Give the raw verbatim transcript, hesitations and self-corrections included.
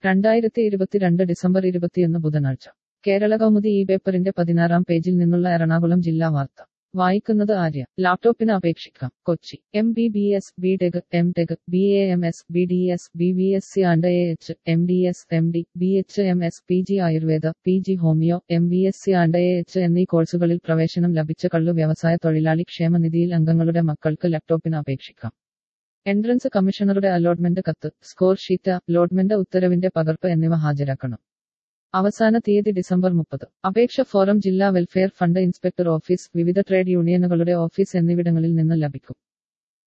രണ്ടായിരത്തി ഇരുപത്തിരണ്ട് ഡിസംബർ ഇരുപത്തിയൊന്ന് ബുധനാഴ്ച കേരള കൗമുദി ഈ പേപ്പറിന്റെ പതിനാറാം പേജിൽ നിന്നുള്ള എറണാകുളം ജില്ലാ വാർത്ത വായിക്കുന്നത് ആര്യ. ലാപ്ടോപ്പിന് അപേക്ഷിക്കാം. Kochi. M B B S, B tech, M tech, B A M S, B D S, B V S C and A H, M D S, M D, B H M S, P G Ayurveda, P G homeo, M B S C and A H എന്നീ കോഴ്സുകളിൽ പ്രവേശനം ലഭിച്ച കള്ളു വ്യവസായ തൊഴിലാളി ക്ഷേമ നിധിയിൽ അംഗങ്ങളുടെ മക്കൾക്ക് ലാപ്ടോപ്പിന് അപേക്ഷിക്കാം. എൻട്രൻസ് കമ്മീഷണറുടെ അലോട്ട്മെന്റ് കത്ത്, സ്കോർ ഷീറ്റ്, അലോട്ട്മെന്റ് ഉത്തരവിന്റെ പകർപ്പ് എന്നിവ ഹാജരാക്കണം. അവസാന തീയതി ഡിസംബർ മുപ്പത്. അപേക്ഷ ഫോറം ജില്ലാ വെൽഫെയർ ഫണ്ട് ഇൻസ്പെക്ടർ ഓഫീസ്, വിവിധ ട്രേഡ് യൂണിയനുകളുടെ ഓഫീസ് എന്നിവിടങ്ങളിൽ നിന്ന് ലഭിക്കും.